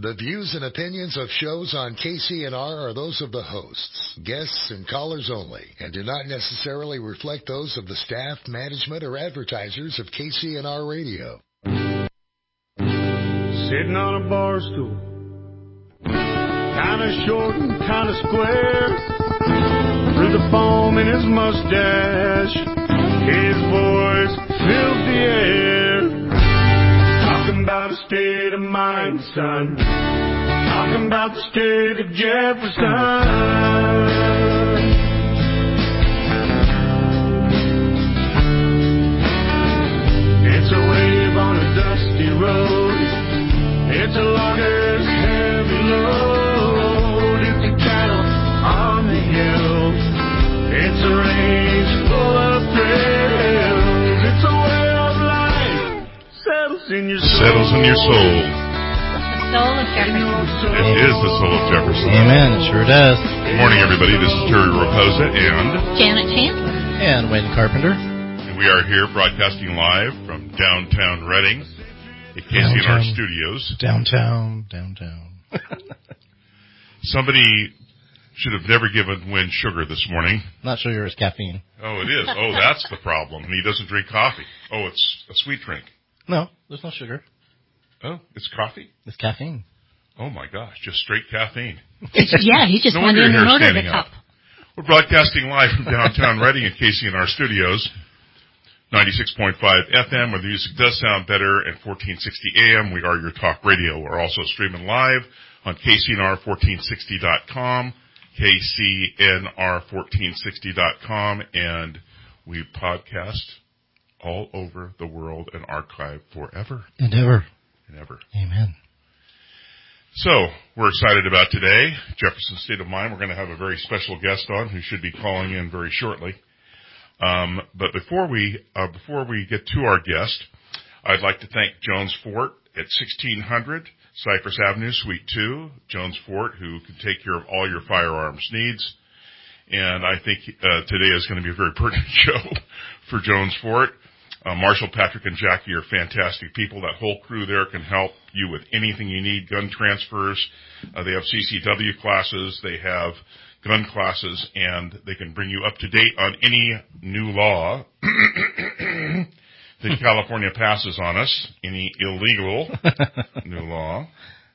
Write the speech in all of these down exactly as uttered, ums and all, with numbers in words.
The views and opinions of shows on K C N R are those of the hosts, guests, and callers only, and do not necessarily reflect those of the staff, management, or advertisers of K C N R Radio. Sitting on a bar stool, kinda short and kinda square, through the foam in his mustache, his voice fills the air. Talking about a state of mind, son. Talking about the state of Jefferson. It's a wave on a dusty road. It's a logger's heavy load. It's a cattle on the hill. It's a range full of thrills. It's a way of life. Settles in your soul. Settles in your soul. The soul of Jefferson. It is the soul of Jefferson. Amen. It sure does. Good morning, everybody. This is Terry Raposa and Janet Chandler. And Wayne Carpenter. And we are here broadcasting live from downtown Reading at K C N R Studios. Downtown, downtown. Somebody should have never given Wynn sugar this morning. Not sugar, it's caffeine. Oh, it is. Oh, that's the problem. And he doesn't drink coffee. Oh, it's a sweet drink. No, there's no sugar. Oh, it's coffee? It's caffeine. Oh, my gosh. Just straight caffeine. Yeah, he just no went wonder in you're and here ordered standing a cup. up. We're broadcasting live from downtown Reading at K C N R Studios. ninety-six point five F M, where the music does sound better, and fourteen sixty A M. We are your talk radio. We're also streaming live on K C N R fourteen sixty dot com, K C N R fourteen sixty dot com, and we podcast all over the world and archive forever And ever. and ever. Amen. So, we're excited about today, Jefferson State of Mind. We're going to have a very special guest on who should be calling in very shortly. Um, but before we uh, before we get to our guest, I'd like to thank Jones Fort at sixteen hundred Cypress Avenue, Suite two. Jones Fort, who can take care of all your firearms needs. And I think uh, today is going to be a very pertinent show for Jones Fort. Uh, Marshall, Patrick, and Jackie are fantastic people. That whole crew there can help you with anything you need, gun transfers. Uh, they have C C W classes. They have gun classes, and they can bring you up to date on any new law that California passes on us, any illegal new law.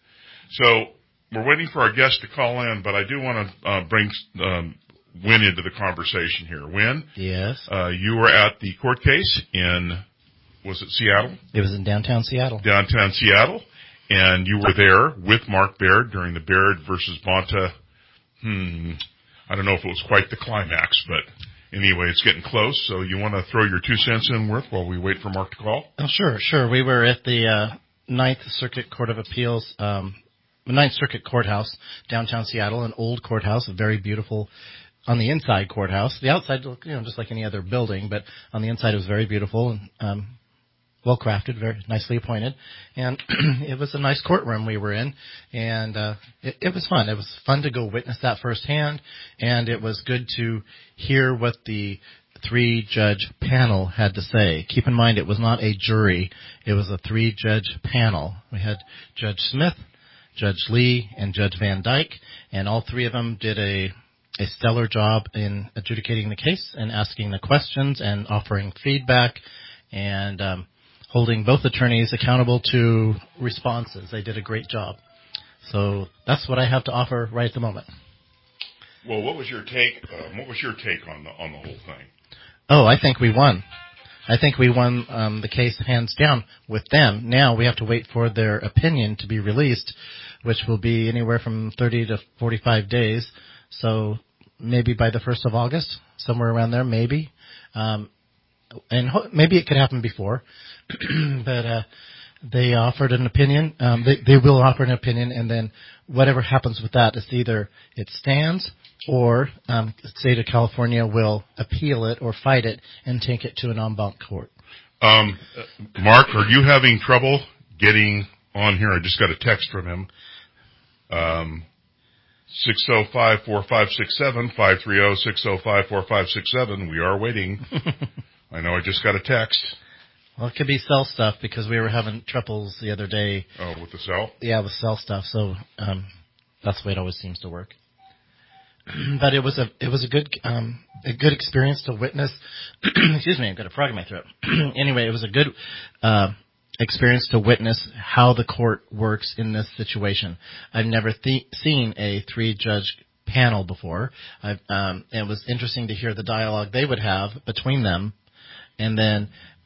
So we're waiting for our guest to call in, but I do want to uh, bring um, Wynn into the conversation here. Wynn? Yes. Uh, you were at the court case in, was it Seattle? It was in downtown Seattle. Downtown Seattle. And you were there with Mark Baird during the Baird versus Bonta. Hmm, I don't know if it was quite the climax, but anyway, it's getting close. So you want to throw your two cents in, Worth, while we wait for Mark to call? Oh, sure, sure. We were at the uh, Ninth Circuit Court of Appeals, um, the Ninth Circuit Courthouse, downtown Seattle, an old courthouse, a very beautiful, on the inside courthouse. The outside, you know, just like any other building, but on the inside it was very beautiful and um, well crafted, very nicely appointed, and it was a nice courtroom we were in, and uh, it, it was fun. It was fun to go witness that firsthand, and it was good to hear what the three-judge panel had to say. Keep in mind, it was not a jury; it was a three-judge panel. We had Judge Smith, Judge Lee, and Judge Van Dyke, and all three of them did a a stellar job in adjudicating the case and asking the questions and offering feedback, and um, holding both attorneys accountable to responses. They did a great job. So that's what I have to offer right at the moment. Well, what was your take? Um, what was your take on the on the whole thing? Oh, I think we won. I think we won um, the case hands down with them. Now we have to wait for their opinion to be released, which will be anywhere from thirty to forty-five days. So maybe by the first of August, somewhere around there, maybe. Um, and ho- maybe it could happen before. but uh, they offered an opinion. Um, they, they will offer an opinion, and then whatever happens with that is either it stands or um, the state of California will appeal it or fight it and take it to an en banc court. Um, Mark, are you having trouble getting on here? I just got a text from him. Um, six oh five, four five six seven, five three oh, six oh five, four five six seven. We are waiting. I know I just got a text. Well, it could be cell stuff because we were having troubles the other day. Oh, with the cell? Yeah, with cell stuff. So um, that's the way it always seems to work. But it was a it was a good um, a good experience to witness. Excuse me, I've got a frog in my throat. Anyway, it was a good uh, experience to witness how the court works in this situation. I've never th- seen a three judge panel before. I've, um, it was interesting to hear the dialogue they would have between them, and then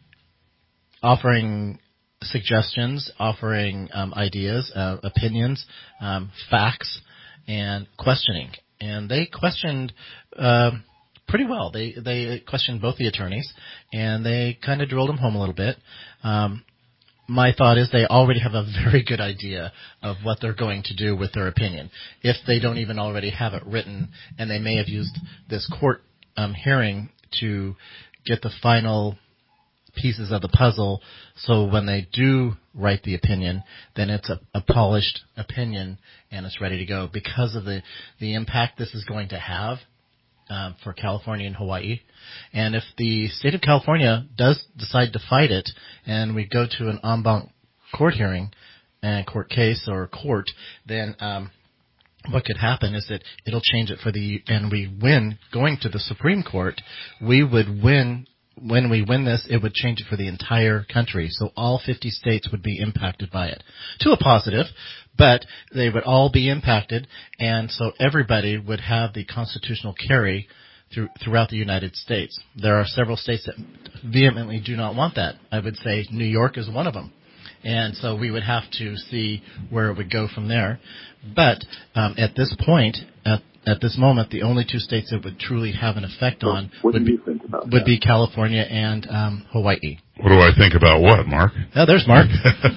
offering suggestions, offering um, ideas, uh, opinions, um, facts, and questioning. And they questioned uh, pretty well. They they questioned both the attorneys, and they kind of drilled them home a little bit. Um, my thought is they already have a very good idea of what they're going to do with their opinion, if they don't even already have it written, and they may have used this court um, hearing to get the final pieces of the puzzle, so when they do write the opinion, then it's a, a polished opinion and it's ready to go because of the, the impact this is going to have um, for California and Hawaii. And if the state of California does decide to fight it and we go to an en banc court hearing and court case or court, then um, what could happen is that it'll change it for the, and we win going to the Supreme Court, we would win. When we win this, it would change it for the entire country. So all fifty states would be impacted by it. To a positive, but they would all be impacted, and so everybody would have the constitutional carry through, throughout the United States. There are several states that vehemently do not want that. I would say New York is one of them. And so we would have to see where it would go from there. But um, at this point, at At this moment, the only two states that would truly have an effect on what would, do be, you think about would that? be California and um, Hawaii. What do I think about what, Mark? Oh, there's Mark.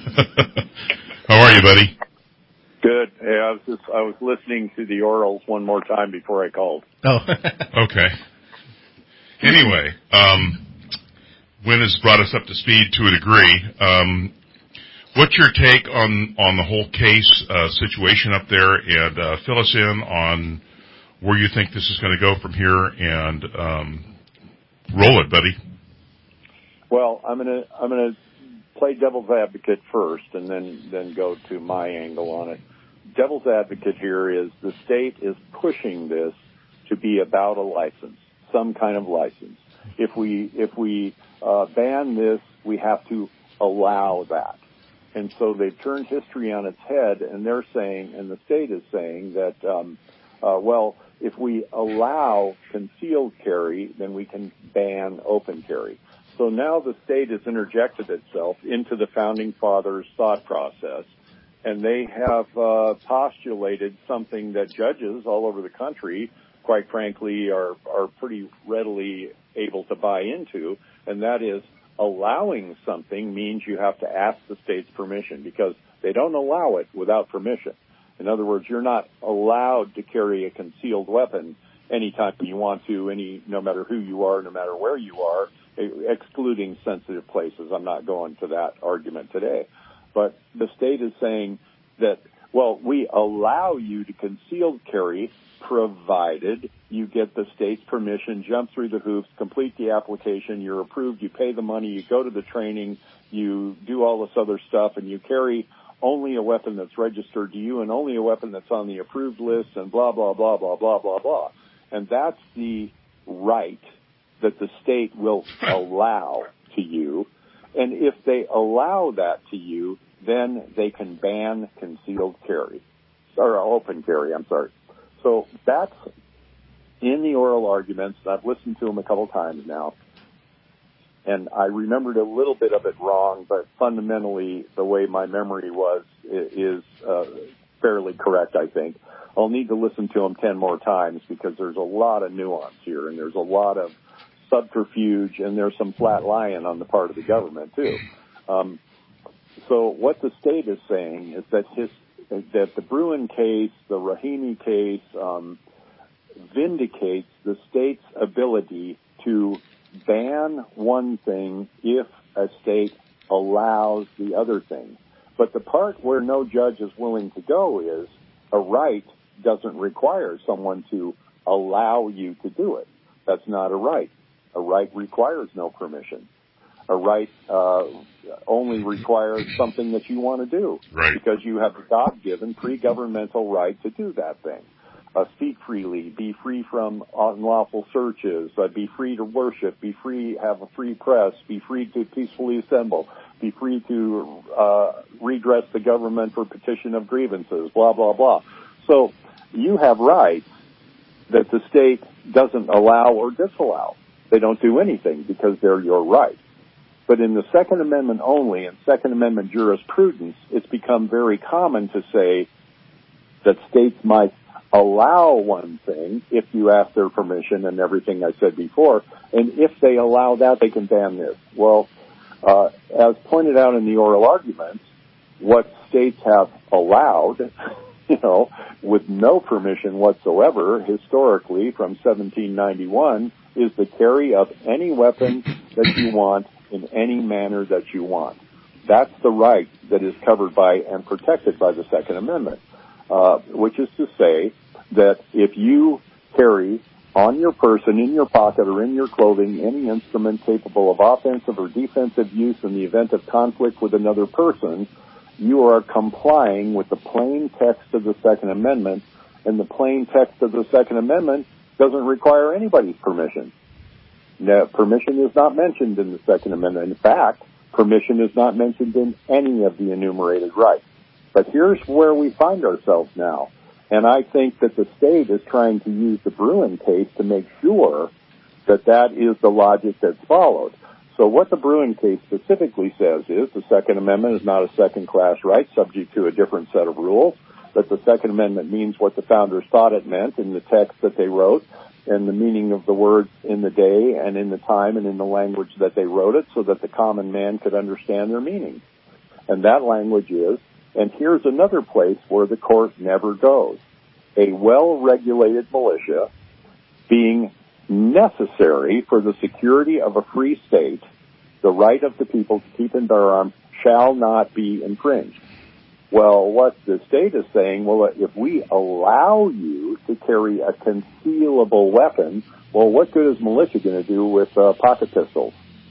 How are you, buddy? Good. Hey, I was just I was listening to the orals one more time before I called. Oh. Okay. Anyway, um, Wynn has brought us up to speed to a degree. Um, what's your take on, on the whole case uh, situation up there? And uh, fill us in on where you think this is going to go from here, and um, roll it, buddy. Well, I'm gonna I'm gonna play devil's advocate first, and then then go to my angle on it. Devil's advocate here is the state is pushing this to be about a license, some kind of license. If we if we uh, ban this, we have to allow that. And so they've turned history on its head, and they're saying, and the state is saying that, um, uh, well, if we allow concealed carry, then we can ban open carry. So now the state has interjected itself into the Founding Fathers' thought process, and they have uh, postulated something that judges all over the country, quite frankly, are, are pretty readily able to buy into, and that is allowing something means you have to ask the state's permission, because they don't allow it without permission. In other words, you're not allowed to carry a concealed weapon anytime you want to, any no matter who you are, no matter where you are, excluding sensitive places. I'm not going to that argument today. But the state is saying that, well, we allow you to concealed carry provided you get the state's permission, jump through the hoops, complete the application, you're approved, you pay the money, you go to the training, you do all this other stuff, and you carry only a weapon that's registered to you and only a weapon that's on the approved list, and blah, blah, blah, blah, blah, blah, blah. And that's the right that the state will allow to you. And if they allow that to you, then they can ban concealed carry, or open carry, I'm sorry. So that's in the oral arguments. I've listened to them a couple times now, and I remembered a little bit of it wrong, but fundamentally the way my memory was is uh, fairly correct, I think. I'll need to listen to them ten more times because there's a lot of nuance here, and there's a lot of subterfuge, and there's some flat lying on the part of the government, too. Um, so what the state is saying is that his that the Bruen case, the Rahimi case, um, vindicates the state's ability to ban one thing if a state allows the other thing. But the part where no judge is willing to go is a right doesn't require someone to allow you to do it. That's not a right. A right requires no permission. a right uh, only requires something that you want to do. Right. Because you have a God-given pre-governmental right to do that thing. Uh, speak freely, be free from unlawful searches, uh, be free to worship, be free, have a free press, be free to peacefully assemble, be free to uh, redress the government for petition of grievances, blah, blah, blah. So you have rights that the state doesn't allow or disallow. They don't do anything because they're your right. But in the Second Amendment only, and Second Amendment jurisprudence, it's become very common to say that states might allow one thing if you ask their permission and everything I said before, and if they allow that, they can ban this. Well, uh, as pointed out in the oral arguments, what states have allowed, you know, with no permission whatsoever, historically from seventeen ninety-one, is the carry of any weapon that you want in any manner that you want. That's the right that is covered by and protected by the Second Amendment. Uh, which is to say that if you carry on your person, in your pocket, or in your clothing any instrument capable of offensive or defensive use in the event of conflict with another person, you are complying with the plain text of the Second Amendment, and the plain text of the Second Amendment doesn't require anybody's permission. Now, permission is not mentioned in the Second Amendment. In fact, permission is not mentioned in any of the enumerated rights. But here's where we find ourselves now. And I think that the state is trying to use the Bruen case to make sure that that is the logic that's followed. So what the Bruen case specifically says is the Second Amendment is not a second-class right subject to a different set of rules, that the Second Amendment means what the founders thought it meant in the text that they wrote, and the meaning of the words in the day and in the time and in the language that they wrote it so that the common man could understand their meaning. And that language is, and here's another place where the court never goes, a well-regulated militia being necessary for the security of a free state, the right of the people to keep and bear arms shall not be infringed. Well, what the state is saying, well, if we allow you to carry a concealable weapon, well, what good is militia going to do with uh, pocket pistols?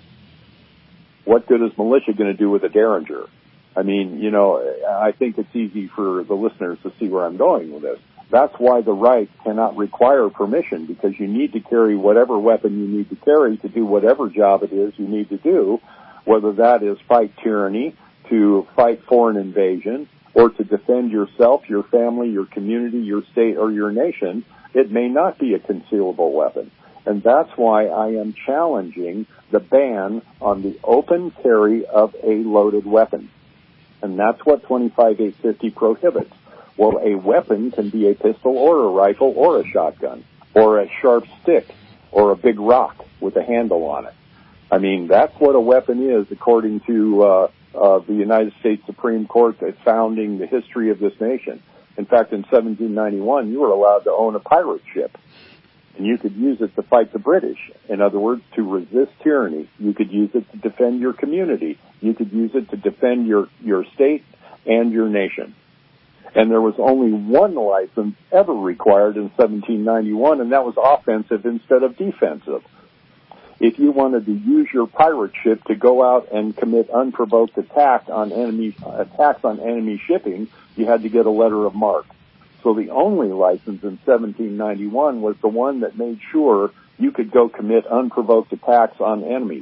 What good is militia going to do with a Derringer? I mean, you know, I think it's easy for the listeners to see where I'm going with this. That's why the right cannot require permission, because you need to carry whatever weapon you need to carry to do whatever job it is you need to do, whether that is fight tyranny, to fight foreign invasion, or to defend yourself, your family, your community, your state, or your nation. It may not be a concealable weapon. And that's why I am challenging the ban on the open carry of a loaded weapon. And that's what twenty-five eight fifty prohibits. Well, a weapon can be a pistol or a rifle or a shotgun or a sharp stick or a big rock with a handle on it. I mean, that's what a weapon is according to uh, uh, the United States Supreme Court that's founding the history of this nation. In fact, in seventeen ninety-one, you were allowed to own a pirate ship, and you could use it to fight the British. In other words, to resist tyranny. You could use it to defend your community. You could use it to defend your, your state and your nation. And there was only one license ever required in seventeen ninety-one, and that was offensive instead of defensive. If you wanted to use your pirate ship to go out and commit unprovoked attack on enemy, attacks on enemy shipping, you had to get a letter of marque. So the only license in seventeen ninety-one was the one that made sure you could go commit unprovoked attacks on enemies.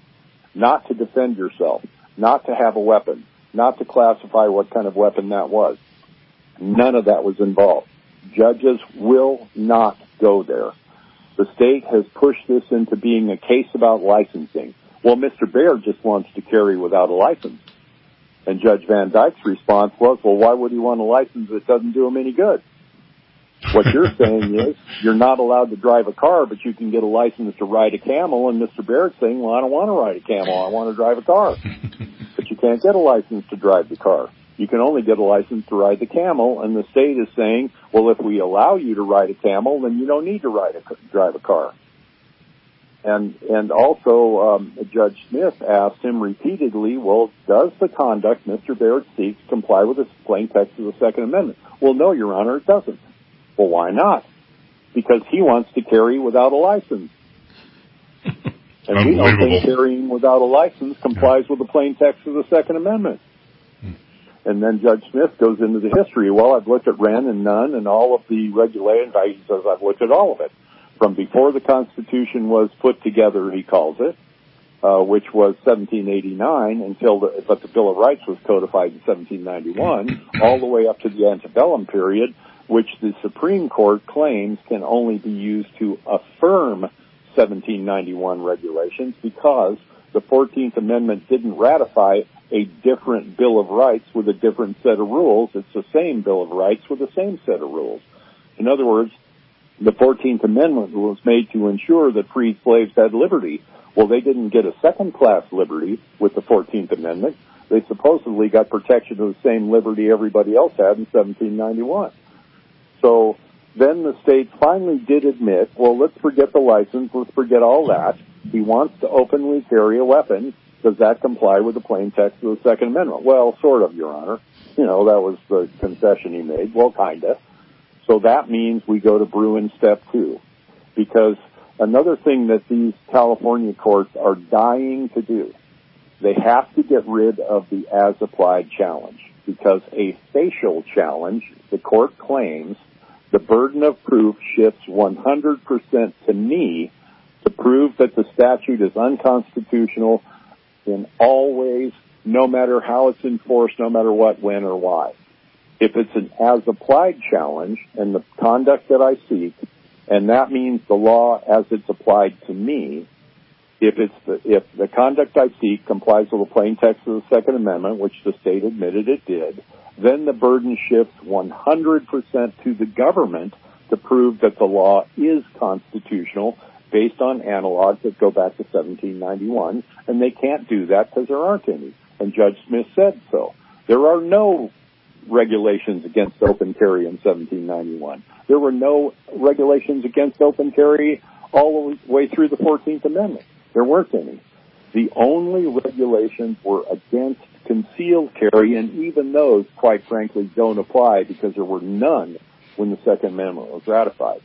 Not to defend yourself, not to have a weapon, not to classify what kind of weapon that was. None of that was involved. Judges will not go there. The state has pushed this into being a case about licensing. Well, Mister Baird just wants to carry without a license. And Judge Van Dyke's response was, well, why would he want a license that doesn't do him any good? What you're saying is you're not allowed to drive a car, but you can get a license to ride a camel. And Mister Baird's saying, well, I don't want to ride a camel. I want to drive a car. But you can't get a license to drive the car. You can only get a license to ride the camel, and the state is saying, well, if we allow you to ride a camel, then you don't need to ride a, drive a car. And and also, um, Judge Smith asked him repeatedly, well, does the conduct Mister Baird seeks comply with the plain text of the Second Amendment? Well, no, Your Honor, it doesn't. Well, why not? Because he wants to carry without a license. And we don't think carrying without a license complies yeah. with the plain text of the Second Amendment. Hmm. And then Judge Smith goes into the history. Well, I've looked at Wren and Nunn and all of the regulations. He says I've looked at all of it. From before the Constitution was put together, he calls it, uh, which was seventeen eighty-nine, until the, but the Bill of Rights was codified in seventeen ninety-one, all the way up to the antebellum period, which the Supreme Court claims can only be used to affirm seventeen ninety-one regulations because the fourteenth Amendment didn't ratify a different Bill of Rights with a different set of rules. It's the same Bill of Rights with the same set of rules. In other words, the fourteenth Amendment was made to ensure that freed slaves had liberty. Well, they didn't get a second-class liberty with the fourteenth Amendment. They supposedly got protection of the same liberty everybody else had in seventeen ninety-one. So then the state finally did admit, well, let's forget the license, let's forget all that. He wants to openly carry a weapon. Does that comply with the plain text of the Second Amendment? Well, sort of, Your Honor. You know, that was the concession he made. Well, kinda. So that means we go to Bruin step two. Because another thing that these California courts are dying to do, they have to get rid of the as-applied challenge. Because a facial challenge, the court claims, the burden of proof shifts one hundred percent to me to prove that the statute is unconstitutional in all ways, no matter how it's enforced, no matter what, when, or why. If it's an as-applied challenge and the conduct that I seek, and that means the law as it's applied to me, if it's the, if the conduct I seek complies with the plain text of the Second Amendment, which the state admitted it did, then the burden shifts one hundred percent to the government to prove that the law is constitutional based on analogs that go back to seventeen ninety-one, and they can't do that because there aren't any. And Judge Smith said so. There are no regulations against open carry in seventeen ninety-one. There were no regulations against open carry all the way through the fourteenth Amendment. There weren't any. The only regulations were against concealed carry, and even those, quite frankly, don't apply because there were none when the Second Amendment was ratified.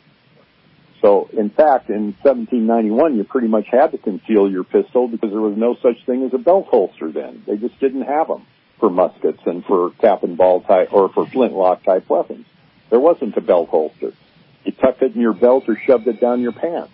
So, in fact, in seventeen ninety-one, you pretty much had to conceal your pistol because there was no such thing as a belt holster then. They just didn't have them for muskets and for cap and ball type or for flintlock type weapons. There wasn't a belt holster. You tucked it in your belt or shoved it down your pants.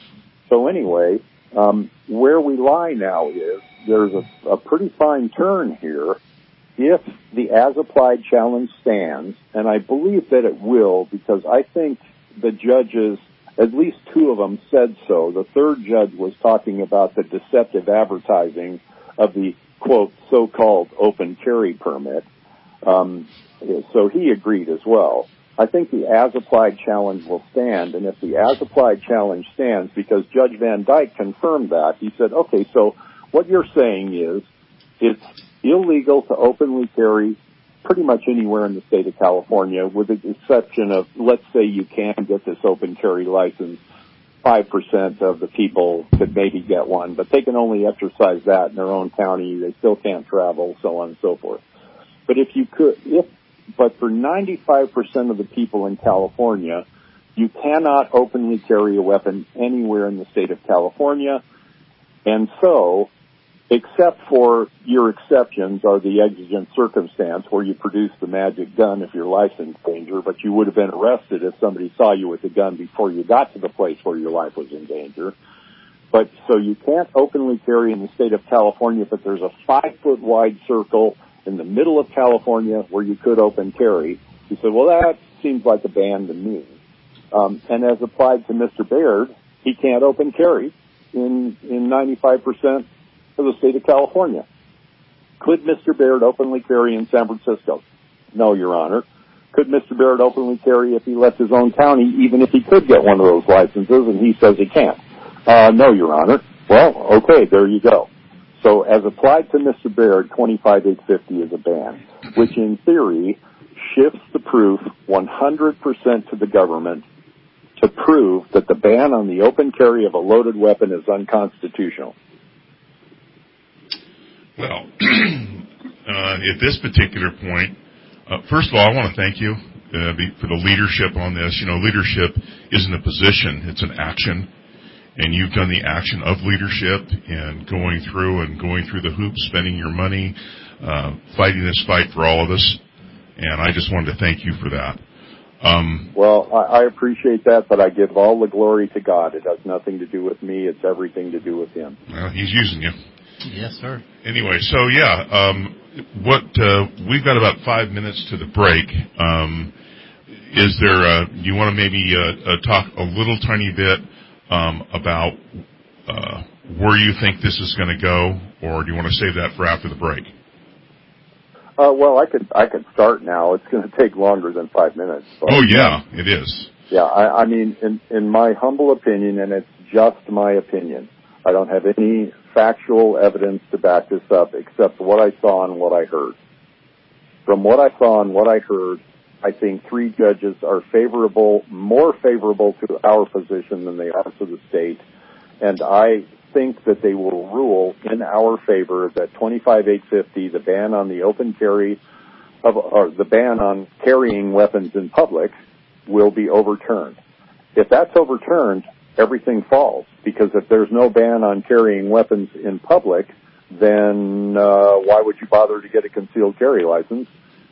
So anyway, um, where we lie now is there's a, a pretty fine turn here. If the as-applied challenge stands, and I believe that it will because I think the judges, at least two of them said so. The third judge was talking about the deceptive advertising of the, quote, so-called open carry permit. Um, so he agreed as well. I think the as-applied challenge will stand, and if the as-applied challenge stands, because Judge Van Dyke confirmed that, he said, okay, so what you're saying is it's illegal to openly carry pretty much anywhere in the state of California, with the exception of, let's say you can get this open carry license, five percent of the people could maybe get one, but they can only exercise that in their own county. They still can't travel, so on and so forth. But if you could, if, but for ninety-five percent of the people in California, you cannot openly carry a weapon anywhere in the state of California. And so, except for your exceptions are the exigent circumstance where you produce the magic gun if you're licensed danger, but you would have been arrested if somebody saw you with a gun before you got to the place where your life was in danger. But so you can't openly carry in the state of California, but there's a five foot wide circle in the middle of California where you could open carry. He said, well, that seems like a ban to me. Um, and as applied to Mister Baird, he can't open carry in, in ninety-five percent of the state of California. Could Mister Baird openly carry in San Francisco? No, Your Honor. Could Mister Baird openly carry if he left his own county, even if he could get one of those licenses, and he says he can't? Uh, no, Your Honor. Well, okay, there you go. So as applied to Mister Baird, twenty-five eight fifty is a ban, which in theory shifts the proof one hundred percent to the government to prove that the ban on the open carry of a loaded weapon is unconstitutional. Well, uh, at this particular point, uh, first of all, I want to thank you uh, for the leadership on this. You know, leadership isn't a position, it's an action. and you've done the action of leadership and going through and going through the hoops, spending your money, uh, fighting this fight for all of us. And I just wanted to thank you for that. Um, well, I, I appreciate that, but I give all the glory to God. It has nothing to do with me. It's everything to do with Him. Well, He's using you. Yes, sir. Anyway, so yeah, um, what uh, we've got about five minutes to the break. Um, is there? Uh, do you want to maybe uh, uh, talk a little tiny bit um, about uh, where you think this is going to go, or do you want to save that for after the break? Uh, well, I could I could start now. It's going to take longer than five minutes. But, oh yeah, it is. Yeah, I, I mean, in in my humble opinion, and it's just my opinion. I don't have any factual evidence to back this up except what I saw and what I heard. From what I saw and what I heard, I think three judges are favorable, more favorable to our position than they are to the state, and I think that they will rule in our favor that twenty-five eight fifty, the ban on the open carry of, or the ban on carrying weapons in public, will be overturned. If that's overturned, everything falls, because if there's no ban on carrying weapons in public, then uh, why would you bother to get a concealed carry license?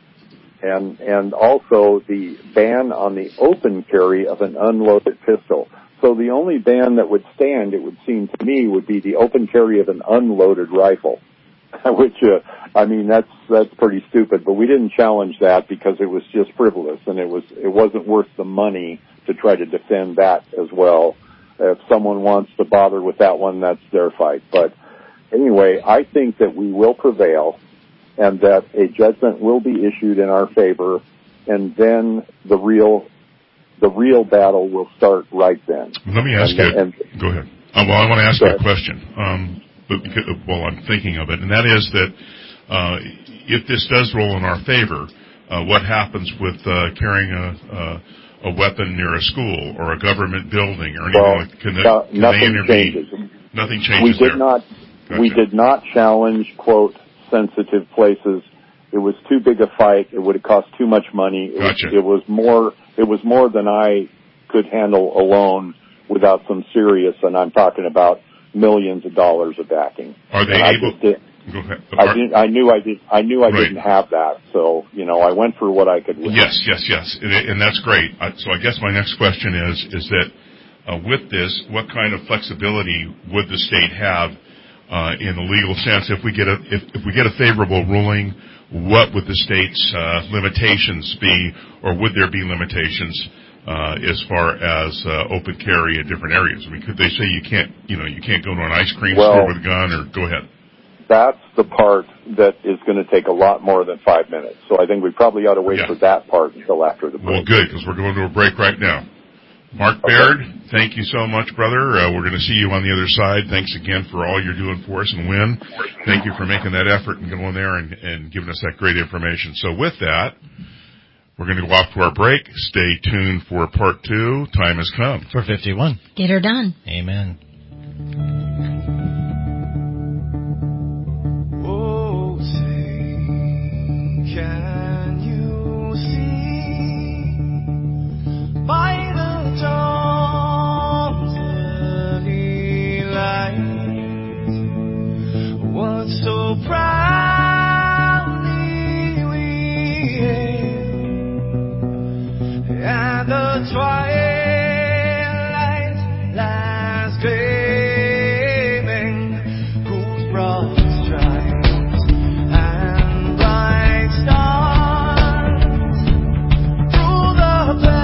And and also the ban on the open carry of an unloaded pistol. So the only ban that would stand, it would seem to me, would be the open carry of an unloaded rifle, which, uh, I mean, that's that's pretty stupid. But we didn't challenge that because it was just frivolous, and it was it wasn't worth the money to try to defend that as well. If someone wants to bother with that one, that's their fight. But anyway, I think that we will prevail, and that a judgment will be issued in our favor, and then the real the real battle will start right then. Let me ask and, you. And, go ahead. Uh, well, I want to ask you ahead. a question. Um, but because, well, I'm thinking of it, and that is that uh, if this does roll in our favor, uh, what happens with uh, carrying a, a a weapon near a school or a government building or anything well, like? Can they, no, can nothing they intervene? changes. Nothing changes. We did there. not. Gotcha. We did not challenge, quote, sensitive places. It was too big a fight. It would have cost too much money. It, gotcha. was, it was more. It was more than I could handle alone without some serious. And I'm talking about millions of dollars of backing. Are they and able? I, did, go ahead. I, did, I knew I did. I knew I right. didn't have that. So you know, I went for what I could win. Yes, yes, yes, and, and that's great. So I guess my next question is: is that uh, with this, what kind of flexibility would the state have uh, in the legal sense? If we get a if, if we get a favorable ruling, what would the state's uh, limitations be, or would there be limitations uh, as far as uh, open carry in different areas? I mean, could they say you can't, you know, you can't go to an ice cream well, store with a gun, or go ahead? That's the part that is going to take a lot more than five minutes. So I think we probably ought to wait yeah. for that part until after the break. Well, good, because we're going to a break right now. Mark okay. Baird, thank you so much, brother. Uh, we're going to see you on the other side. Thanks again for all you're doing for us. And Wynn, thank you for making that effort and going there and, and giving us that great information. So with that, we're going to go off to our break. Stay tuned for part two. Time has come. For fifty-one. Get her done. Amen. Oh, say, can you see by the dawn's early light what so proudly we hailed at the twilight last gleaming, whose broad stripes and bright stars through the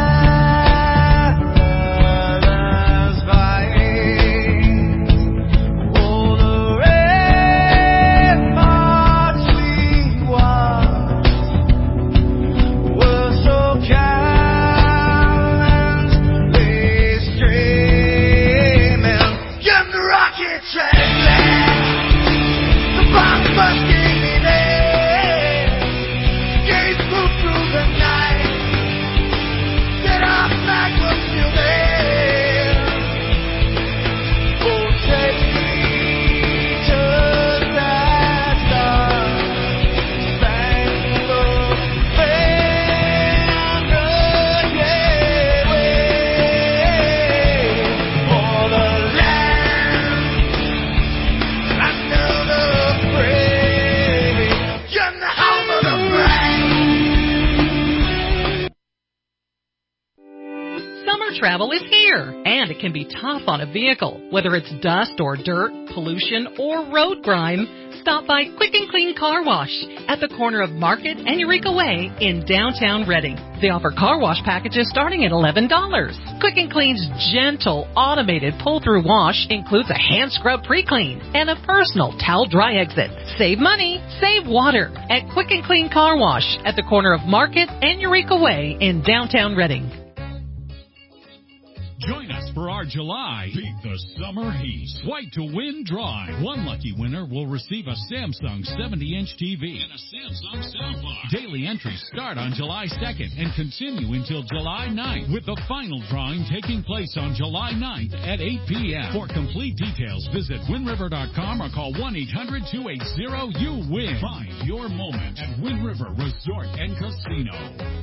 perilous fight, oh, the ramparts we watched were so calm and travel is here, and it can be tough on a vehicle. Whether it's dust or dirt, pollution, or road grime, stop by Quick and Clean Car Wash at the corner of Market and Eureka Way in downtown Reading. They offer car wash packages starting at eleven dollars. Quick and Clean's gentle, automated pull-through wash includes a hand scrub pre-clean and a personal towel dry exit. Save money, save water at Quick and Clean Car Wash at the corner of Market and Eureka Way in downtown Reading. Join us for our July Beat the Summer Heat Swipe to Win Drive. One lucky winner will receive a Samsung seventy-inch T V and a Samsung soundbar. Daily entries start on July second and continue until July ninth, with the final drawing taking place on July ninth at eight p.m. For complete details, visit Wind River dot com or call one eight hundred two eight zero you win. Find your moment at Wind River Resort and Casino.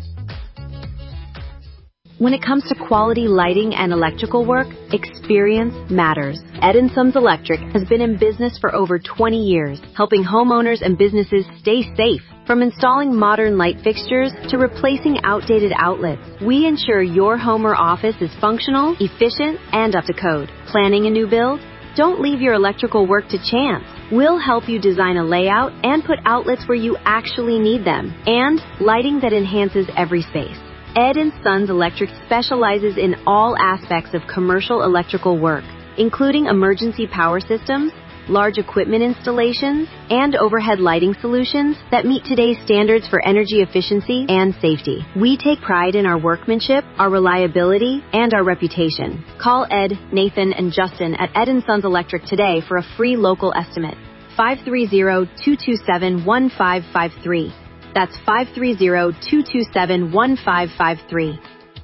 When it comes to quality lighting and electrical work, experience matters. Ed and Sons Electric has been in business for over twenty years, helping homeowners and businesses stay safe. From installing modern light fixtures to replacing outdated outlets, we ensure your home or office is functional, efficient, and up to code. Planning a new build? Don't leave your electrical work to chance. We'll help you design a layout and put outlets where you actually need them, and lighting that enhances every space. Ed and Sons Electric specializes in all aspects of commercial electrical work, including emergency power systems, large equipment installations, and overhead lighting solutions that meet today's standards for energy efficiency and safety. We take pride in our workmanship, our reliability, and our reputation. Call Ed, Nathan, and Justin at Ed and Sons Electric today for a free local estimate. five three zero, two two seven, one five five three. That's five three zero, two two seven, one five five three.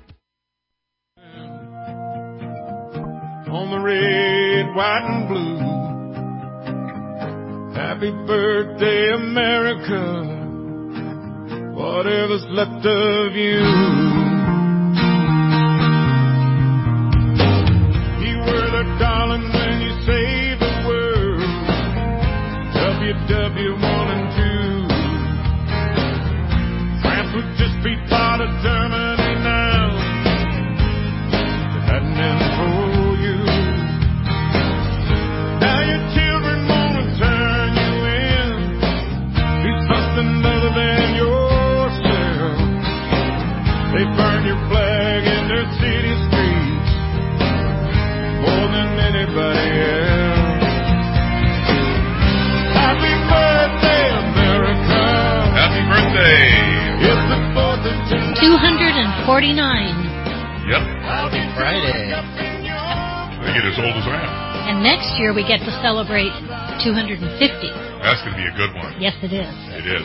On the red, white, and blue. Happy birthday, America. Whatever's left of you. You were the darling when you saved the world. W W one and two. Would just be part of Germany now. If it hadn't been for you. Now your children wanna turn you in. Be something other than yourself. They burn your flag in their city streets more than anybody else. Happy birthday, America. Happy birthday. two hundred forty-nine. Yep. Happy Friday. They get as old as I am. And next year we get to celebrate two hundred fifty. That's going to be a good one. Yes, it is. It is.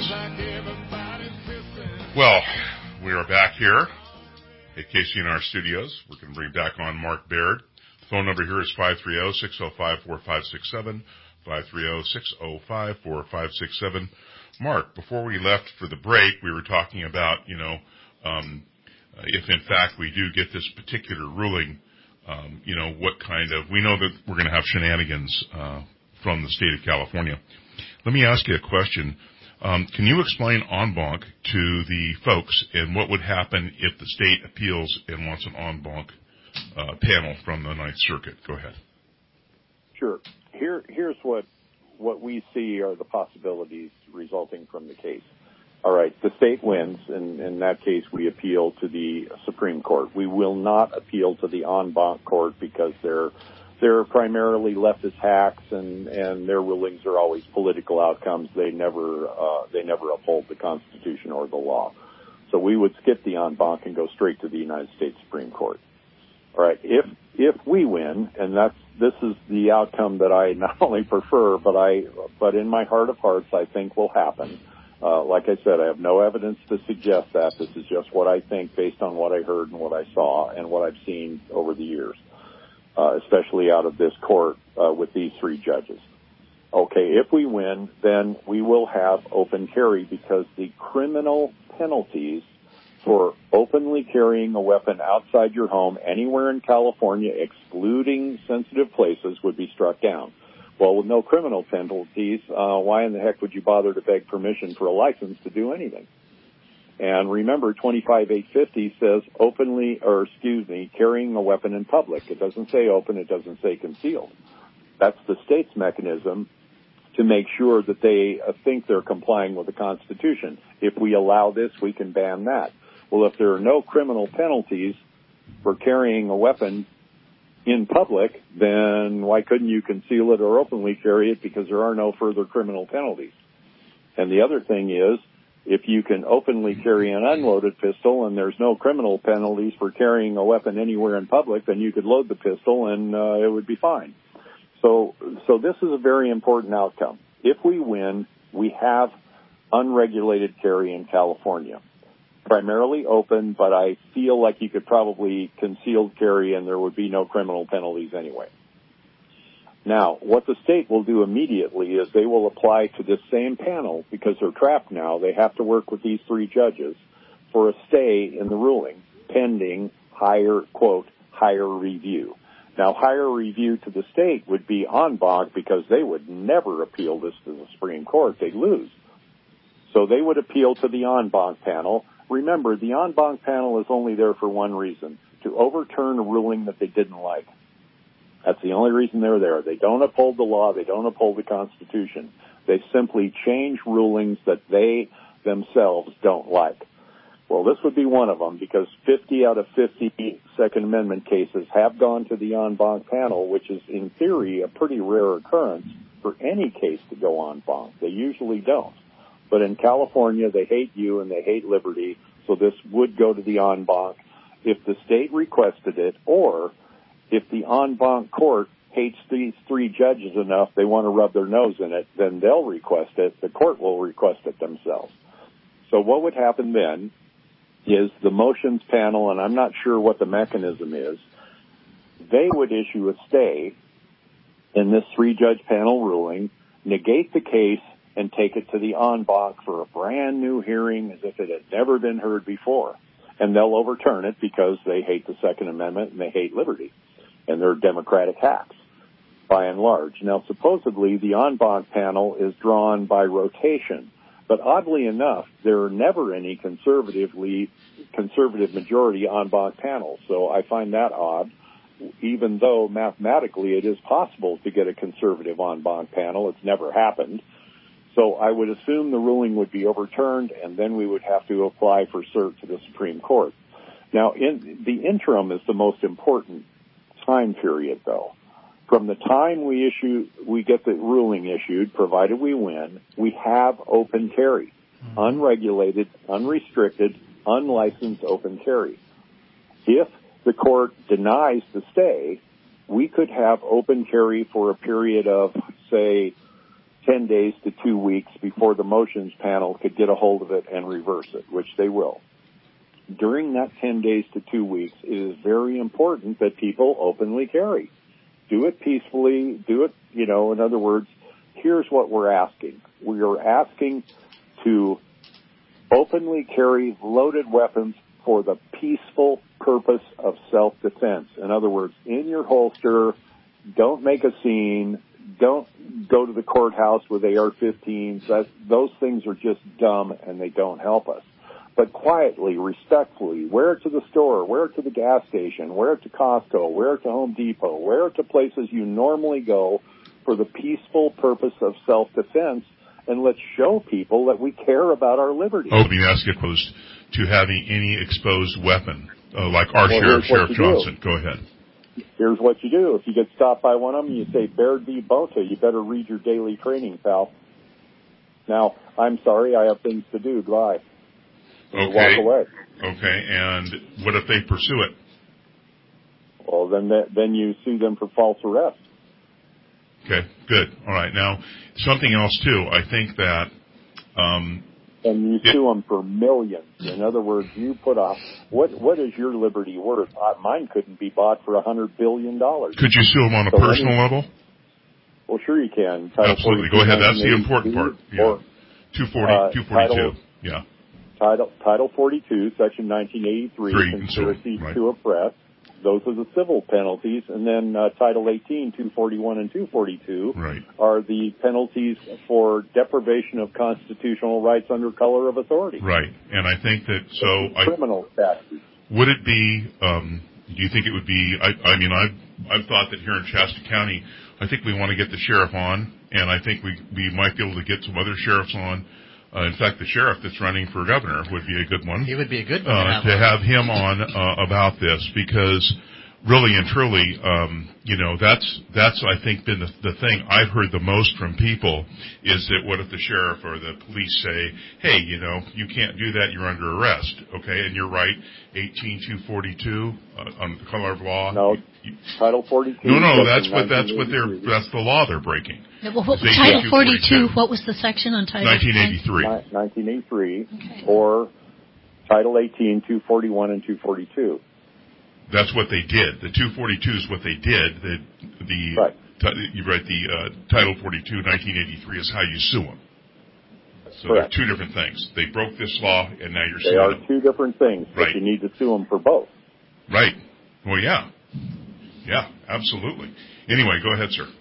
Well, we are back here at K C N R Studios. We're going to bring back on Mark Baird. The phone number here is five three zero, six zero five, four five six seven, five three zero, six zero five, four five six seven. Mark, before we left for the break, we were talking about, you know, um, if in fact we do get this particular ruling, um, you know, what kind of, we know that we're going to have shenanigans uh, from the state of California. Let me ask you a question. Um, can you explain en banc to the folks and what would happen if the state appeals and wants an en banc uh, panel from the Ninth Circuit? Go ahead. Sure. Here, here's what what we see are the possibilities resulting from the case. All right, the state wins. In, in that case, we appeal to the Supreme Court. We will not appeal to the en banc court because they're they're primarily leftist hacks, and, and their rulings are always political outcomes. They never uh, they never uphold the Constitution or the law. So we would skip the en banc and go straight to the United States Supreme Court. All right, if if we win, and that's this is the outcome that I not only prefer, but I but in my heart of hearts I think will happen. Uh, like I said, I have no evidence to suggest that. This is just what I think based on what I heard and what I saw and what I've seen over the years, uh, especially out of this court uh, with these three judges. Okay, if we win, then we will have open carry because the criminal penalties for openly carrying a weapon outside your home anywhere in California, excluding sensitive places, would be struck down. Well, with no criminal penalties, uh, why in the heck would you bother to beg permission for a license to do anything? And remember, twenty-five eight fifty says openly, or excuse me, carrying a weapon in public. It doesn't say open, it doesn't say concealed. That's the state's mechanism to make sure that they uh, think they're complying with the Constitution. If we allow this, we can ban that. Well, if there are no criminal penalties for carrying a weapon in public, then why couldn't you conceal it or openly carry it, because there are no further criminal penalties? And the other thing is, if you can openly carry an unloaded pistol and there's no criminal penalties for carrying a weapon anywhere in public, then you could load the pistol and uh, it would be fine. So, so this is a very important outcome. If we win, we have unregulated carry in California. Primarily open, but I feel like you could probably concealed carry and there would be no criminal penalties anyway. Now, what the state will do immediately is they will apply to this same panel, because they're trapped now. They have to work with these three judges for a stay in the ruling pending higher, quote, higher review. Now, higher review to the state would be en banc, because they would never appeal this to the Supreme Court. They'd lose. So they would appeal to the en banc panel. Remember, the en banc panel is only there for one reason, to overturn a ruling that they didn't like. That's the only reason they're there. They don't uphold the law. They don't uphold the Constitution. They simply change rulings that they themselves don't like. Well, this would be one of them, because fifty out of fifty Second Amendment cases have gone to the en banc panel, which is, in theory, a pretty rare occurrence for any case to go en banc. They usually don't. But in California, they hate you and they hate liberty, so this would go to the en banc if the state requested it, or if the en banc court hates these three judges enough, they want to rub their nose in it, then they'll request it. The court will request it themselves. So what would happen then is the motions panel, and I'm not sure what the mechanism is, they would issue a stay in this three-judge panel ruling, negate the case, and take it to the en banc for a brand new hearing as if it had never been heard before. And they'll overturn it because they hate the Second Amendment and they hate liberty. And they're Democratic hacks, by and large. Now, supposedly, the en banc panel is drawn by rotation. But oddly enough, there are never any conservatively, conservative majority en banc panels. So I find that odd, even though mathematically it is possible to get a conservative en banc panel. It's never happened. So I would assume the ruling would be overturned, and then we would have to apply for cert to the Supreme Court. Now, in, the interim is the most important time period, though. From the time we issue, we get the ruling issued, provided we win, we have open carry, unregulated, unrestricted, unlicensed open carry. If the court denies the stay, we could have open carry for a period of, say, ten days to two weeks before the motions panel could get a hold of it and reverse it, which they will. During that ten days to two weeks, it is very important that people openly carry. Do it peacefully, do it, you know, in other words, here's what we're asking. We are asking to openly carry loaded weapons for the peaceful purpose of self-defense. In other words, in your holster, don't make a scene, don't go to the courthouse with A R fifteens. That, those things are just dumb and they don't help us. But quietly, respectfully, wear it to the store, wear it to the gas station, wear it to Costco, wear it to Home Depot, wear it to places you normally go for the peaceful purpose of self-defense, and let's show people that we care about our liberty. Oh, being asked opposed to having any exposed weapon, uh, like our well, sheriff, Sheriff Johnson. Do. Go ahead. Here's what you do. If you get stopped by one of them, you say, Baird v. Bota, you better read your daily training, pal. Now, I'm sorry, I have things to do. Goodbye. Okay. Walk away. Okay, and what if they pursue it? Well, then that, then you sue them for false arrest. Okay, good. All right. Now, something else, too. I think that... Um, and you it, sue them for millions. In other words, you put off... What, what is your liberty worth? Uh, mine couldn't be bought for one hundred billion dollars. Could you sue them on a so personal any, level? Well, sure you can. Title Absolutely. Go ahead. That's the important part. Yeah. two forty, uh, two forty-two. Title, yeah. Title, Title forty-two, Section nineteen eighty-three, Three, conspiracy right. to oppress. Those are the civil penalties. And then uh, Title eighteen, two forty-one and two forty-two right. are the penalties for deprivation of constitutional rights under color of authority. Right. And I think that, so... I, criminal statutes. Would it be, um, do you think it would be, I, I mean, I've, I've thought that here in Shasta County, I think we want to get the sheriff on, and I think we, we might be able to get some other sheriffs on. Uh, in fact, the sheriff that's running for governor would be a good one. He would be a good one uh, to have, to have him on uh, about this, because really and truly, um, you know, that's that's I think been the, the thing I've heard the most from people is that what if the sheriff or the police say, hey, you know, you can't do that, you're under arrest, okay? And you're right, eighteen two forty-two uh, on the color of law. No, you, you, Title forty-two. No, no, that's what that's what they're that's the law they're breaking. Yeah, well, what, Title forty-two. What was the section on Title? nineteen eighty-three. nineteen eighty-three, okay. Or Title eighteen, two forty-one and two forty-two. That's what they did. The two forty-two is what they did. The, the right. t- you write the uh, Title forty-two, nineteen eighty-three is how you sue them. So Correct. they're two different things. They broke this law, and now you're they suing are them. two different things, but right. you need to sue them for both. Right. Well, yeah. Yeah, absolutely. Anyway, go ahead, sir.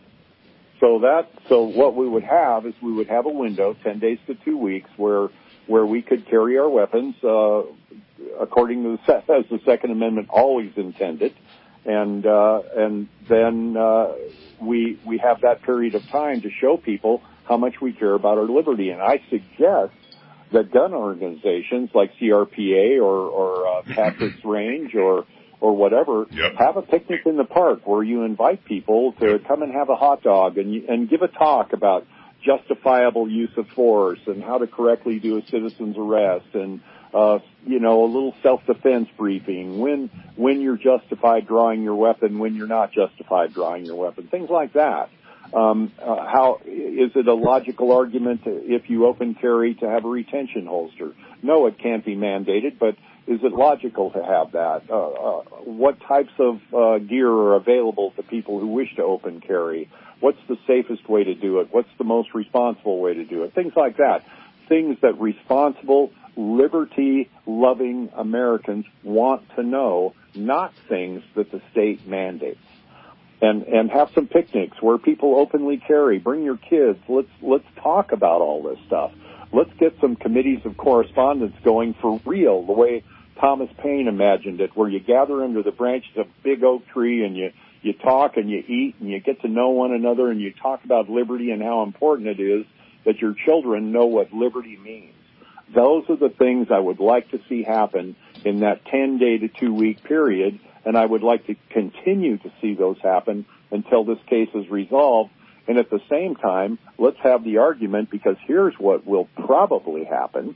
So that, so what we would have is we would have a window, ten days to two weeks, where where we could carry our weapons uh, according to the, as the Second Amendment always intended, and uh, and then uh, we we have that period of time to show people how much we care about our liberty. And I suggest that gun organizations like C R P A or, or uh, Patrick's Range or or whatever, yep. have a picnic in the park where you invite people to yep. come and have a hot dog and and give a talk about justifiable use of force and how to correctly do a citizen's arrest and, uh, you know, a little self-defense briefing, when when you're justified drawing your weapon, when you're not justified drawing your weapon, things like that. Um, uh, how is it a logical argument to, if you open carry to have a retention holster? No, it can't be mandated, but is it logical to have that? Uh, uh, what types of uh, gear are available to people who wish to open carry? What's the safest way to do it? What's the most responsible way to do it? Things like that. Things that responsible, liberty-loving Americans want to know, not things that the state mandates. And and have some picnics where people openly carry. Bring your kids. Let's let's talk about all this stuff. Let's get some committees of correspondence going for real, the way Thomas Paine imagined it, where you gather under the branches of a big oak tree and you, you talk and you eat and you get to know one another and you talk about liberty and how important it is that your children know what liberty means. Those are the things I would like to see happen in that ten-day to two-week period, and I would like to continue to see those happen until this case is resolved. And at the same time, let's have the argument, because here's what will probably happen.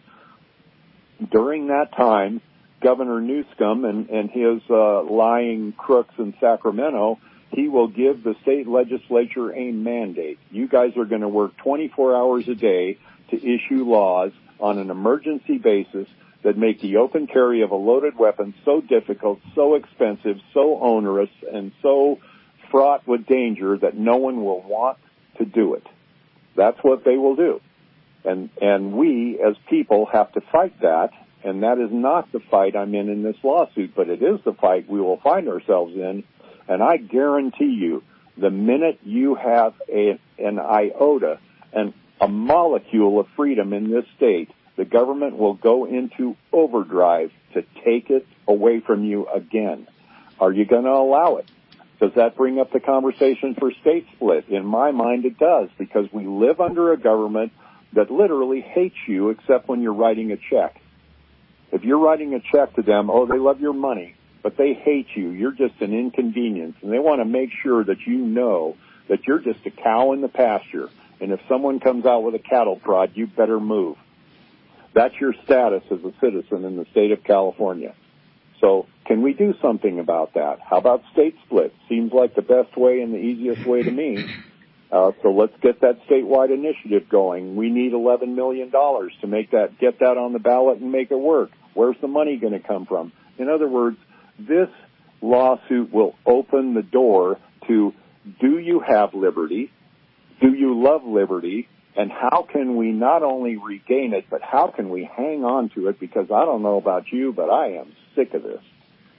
During that time, Governor Newsom and, and his uh, lying crooks in Sacramento, he will give the state legislature a mandate. You guys are going to work twenty-four hours a day to issue laws on an emergency basis that make the open carry of a loaded weapon so difficult, so expensive, so onerous, and so fraught with danger that no one will want to do it. That's what they will do. And and we, as people, have to fight that, and that is not the fight I'm in in this lawsuit, but it is the fight we will find ourselves in. And I guarantee you, the minute you have a, an iota and a molecule of freedom in this state, the government will go into overdrive to take it away from you again. Are you going to allow it? Does that bring up the conversation for state split? In my mind, it does, because we live under a government that literally hates you except when you're writing a check. If you're writing a check to them, oh, they love your money, but they hate you. You're just an inconvenience, and they want to make sure that you know that you're just a cow in the pasture, and if someone comes out with a cattle prod, you better move. That's your status as a citizen in the state of California. So can we do something about that? How about state split? Seems like the best way and the easiest way to me. Uh, so let's get that statewide initiative going. We need eleven million dollars to make that, get that on the ballot and make it work. Where's the money going to come from? In other words, this lawsuit will open the door to, do you have liberty? Do you love liberty? And how can we not only regain it, but how can we hang on to it? Because I don't know about you, but I am sick of this.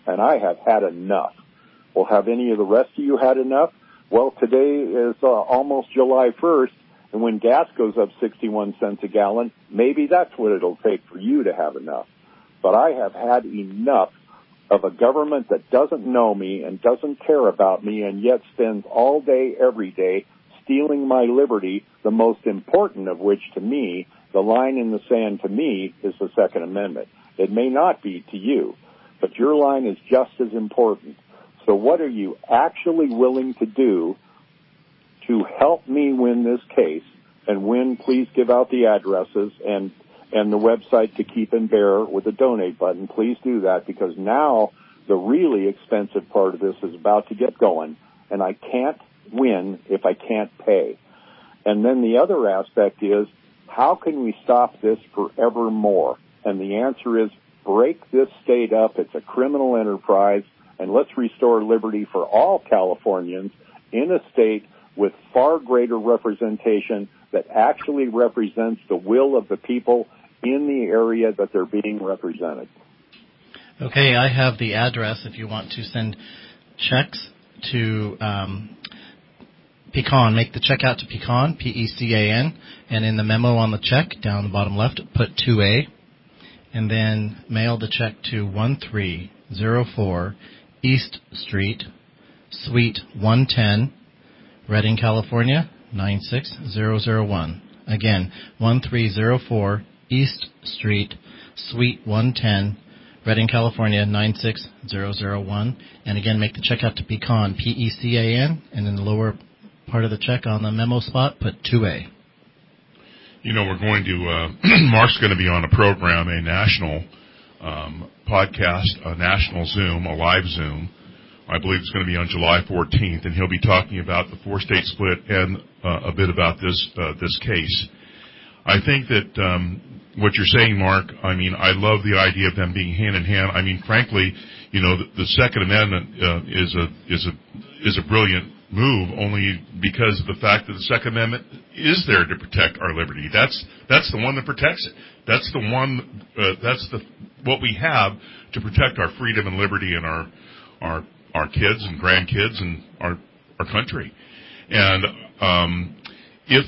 and I have had enough. Well, have any of the rest of you had enough? Well, today is uh, almost July first, and when gas goes up sixty-one cents a gallon, maybe that's what it'll take for you to have enough. But I have had enough of a government that doesn't know me and doesn't care about me and yet spends all day, every day, stealing my liberty, the most important of which to me, the line in the sand to me, is the Second Amendment. It may not be to you, but your line is just as important. So what are you actually willing to do to help me win this case? And win, please give out the addresses and and the website to keep and bear with the donate button. Please do that, because now the really expensive part of this is about to get going, and I can't win if I can't pay. And then the other aspect is, how can we stop this forevermore? And the answer is, break this state up. It's a criminal enterprise, and let's restore liberty for all Californians in a state with far greater representation that actually represents the will of the people in the area that they're being represented. Okay, I have the address if you want to send checks to um, Pecan. Make the check out to Pecan, P E C A N, and in the memo on the check, down the bottom left, put two A, and then mail the check to one three zero four East Street, Suite one ten, Redding, California, nine six zero zero one. Again, one three zero four East Street, Suite one ten, Redding, California, nine six zero zero one. And again, make the check out to Pecan, P E C A N, and in the lower part of the check on the memo spot, put two A. You know, we're going to, uh, Mark's going to be on a program, a national um, podcast, a national Zoom, a live Zoom. I believe it's going to be on July fourteenth, and he'll be talking about the four-state split and uh, a bit about this uh, this case. I think that um, what you're saying, Mark, I mean, I love the idea of them being hand in hand. I mean, frankly, you know, the, the Second Amendment uh, is a is a is a brilliant move, only because of the fact that the Second Amendment is there to protect our liberty. That's that's the one that protects it. That's the one. Uh, that's the what we have to protect our freedom and liberty and our our our kids and grandkids and our our country. And um, if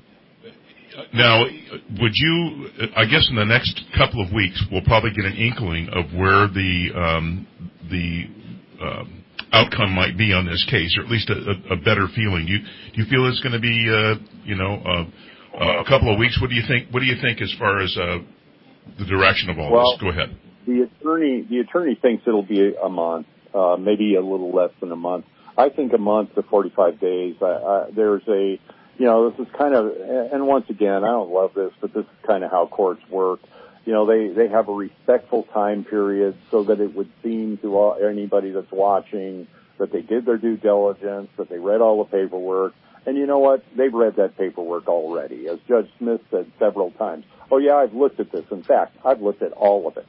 now, would you? I guess in the next couple of weeks, we'll probably get an inkling of where the um, the um, outcome might be on this case, or at least a, a, a better feeling. Do you, do you feel it's going to be, uh, you know, uh, a couple of weeks? What do you think? What do you think as far as uh, the direction of all well, this? Go ahead. The attorney, the attorney thinks it'll be a month, uh, maybe a little less than a month. I think a month to forty-five days. I, I, there's a, you know, this is kind of, and once again, I don't love this, but this is kind of how courts work. You know, they, they have a respectful time period so that it would seem to all, anybody that's watching that they did their due diligence, that they read all the paperwork. And you know what? They've read that paperwork already. As Judge Smith said several times, oh, yeah, I've looked at this. In fact, I've looked at all of it.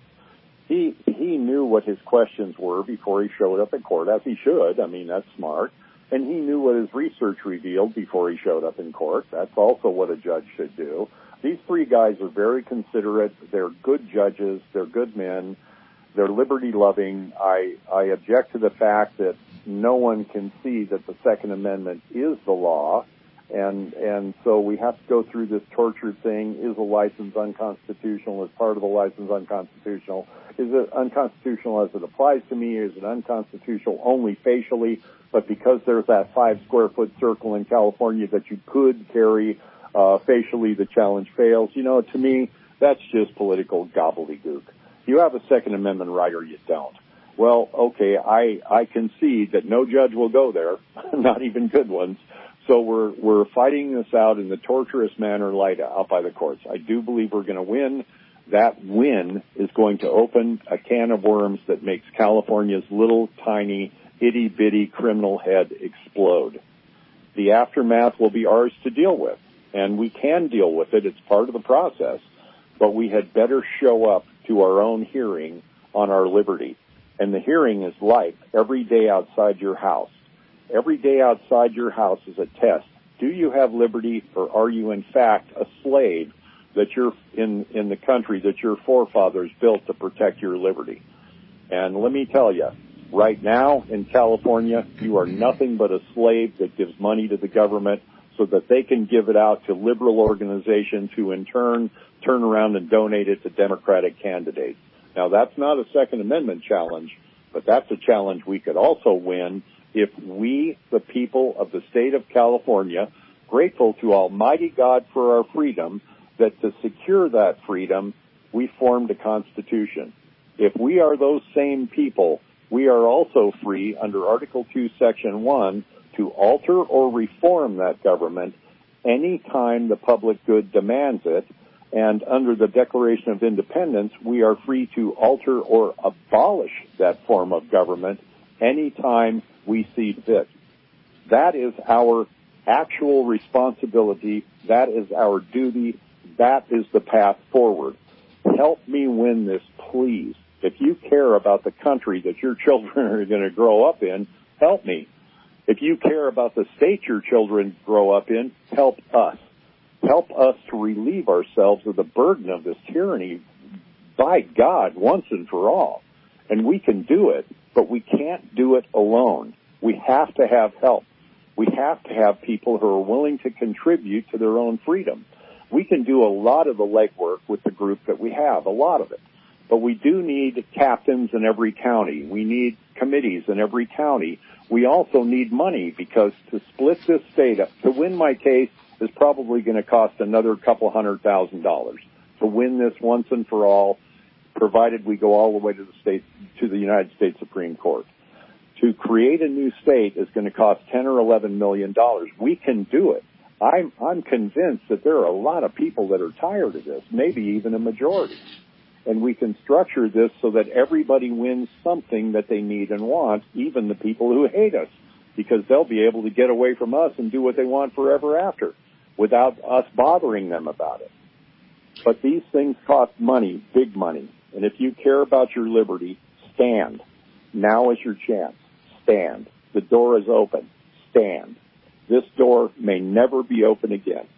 He he knew what his questions were before he showed up in court, as he should. I mean, that's smart. And he knew what his research revealed before he showed up in court. That's also what a judge should do. These three guys are very considerate. They're good judges. They're good men. They're liberty-loving. I, I object to the fact that no one can see that the Second Amendment is the law. And, and so we have to go through this torture thing. Is a license unconstitutional? Is part of the license unconstitutional? Is it unconstitutional as it applies to me? Is it unconstitutional only facially? But because there's that five square foot circle in California that you could carry Uh, facially, the challenge fails. You know, to me, that's just political gobbledygook. You have a Second Amendment right or you don't. Well, okay, I, I concede that no judge will go there, not even good ones. So we're, we're fighting this out in the torturous manner laid out by the courts. I do believe we're going to win. That win is going to open a can of worms that makes California's little, tiny, itty-bitty criminal head explode. The aftermath will be ours to deal with. And we can deal with it. It's part of the process. But we had better show up to our own hearing on our liberty. And the hearing is like every day outside your house. Every day outside your house is a test. Do you have liberty, or are you in fact a slave that you're in, in the country that your forefathers built to protect your liberty? And let me tell you, right now in California, you are nothing but a slave that gives money to the government so that they can give it out to liberal organizations who in turn turn around and donate it to Democratic candidates. Now, that's not a Second Amendment challenge, but that's a challenge we could also win if we, the people of the state of California, grateful to Almighty God for our freedom, that to secure that freedom, we formed a constitution. If we are those same people, we are also free under Article two, Section one to alter or reform that government any time the public good demands it. And under the Declaration of Independence, we are free to alter or abolish that form of government any time we see fit. That is our actual responsibility. That is our duty. That is the path forward. Help me win this, please. If you care about the country that your children are going to grow up in, help me. If you care about the state your children grow up in, help us. Help us to relieve ourselves of the burden of this tyranny, by God, once and for all. And we can do it, but we can't do it alone. We have to have help. We have to have people who are willing to contribute to their own freedom. We can do a lot of the legwork with the group that we have, a lot of it. But we do need captains in every county. We need committees in every county. We also need money, because to split this state up, to win my case is probably going to cost another couple hundred thousand dollars. To win this once and for all, provided we go all the way to the state, to the United States Supreme Court. To create a new state is going to cost ten or eleven million dollars. We can do it. I'm, I'm convinced that there are a lot of people that are tired of this, maybe even a majority. And we can structure this so that everybody wins something that they need and want, even the people who hate us, because they'll be able to get away from us and do what they want forever after without us bothering them about it. But these things cost money, big money. And if you care about your liberty, stand. Now is your chance. Stand. The door is open. Stand. This door may never be open again.